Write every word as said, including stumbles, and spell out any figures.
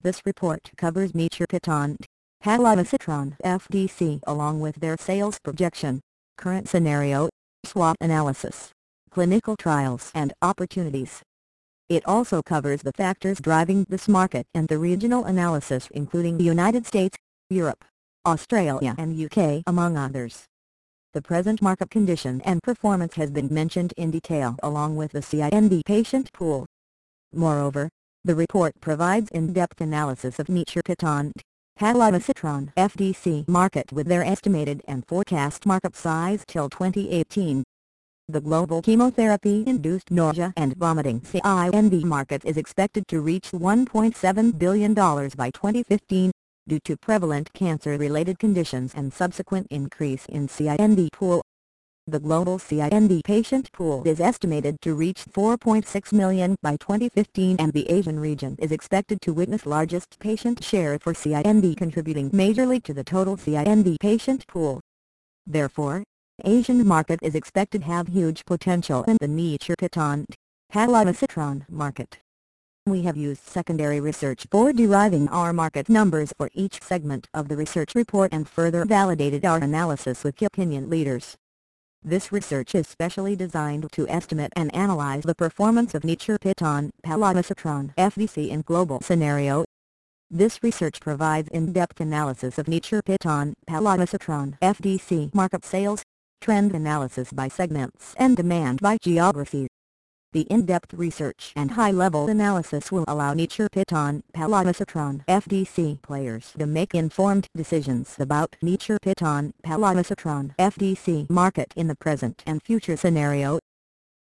This report covers Nitropitant, Paloocitron F D C along with their sales projection, current scenario, SWOT analysis, clinical trials and opportunities. It also covers the factors driving this market and the regional analysis including the United States, Europe, Australia and U K among others. The present market condition and performance has been mentioned in detail along with the C I N D patient pool. Moreover, the report provides in-depth analysis of Nitropitant, Paloocitron F D C market with their estimated and forecast market size till twenty eighteen. The global chemotherapy-induced nausea and vomiting C I N D market is expected to reach one point seven billion dollars by twenty fifteen, due to prevalent cancer-related conditions and subsequent increase in C I N D pool. The global C I N D patient pool is estimated to reach four point six million by twenty fifteen and the Asian region is expected to witness largest patient share for C I N D contributing majorly to the total C I N D patient pool. Therefore, Asian market is expected to have huge potential in the Nitropitant, Paloocitron market. We have used secondary research for deriving our market numbers for each segment of the research report and further validated our analysis with key opinion leaders. This research is specially designed to estimate and analyze the performance of Nitropitant, Paloocitron F D C in global scenario. This research provides in-depth analysis of Nitropitant, Paloocitron F D C market sales, trend analysis by segments and demand by geography. The in-depth research and high-level analysis will allow Nitropitant, Paloocitron F D C players to make informed decisions about Nitropitant, Paloocitron F D C market in the present and future scenario.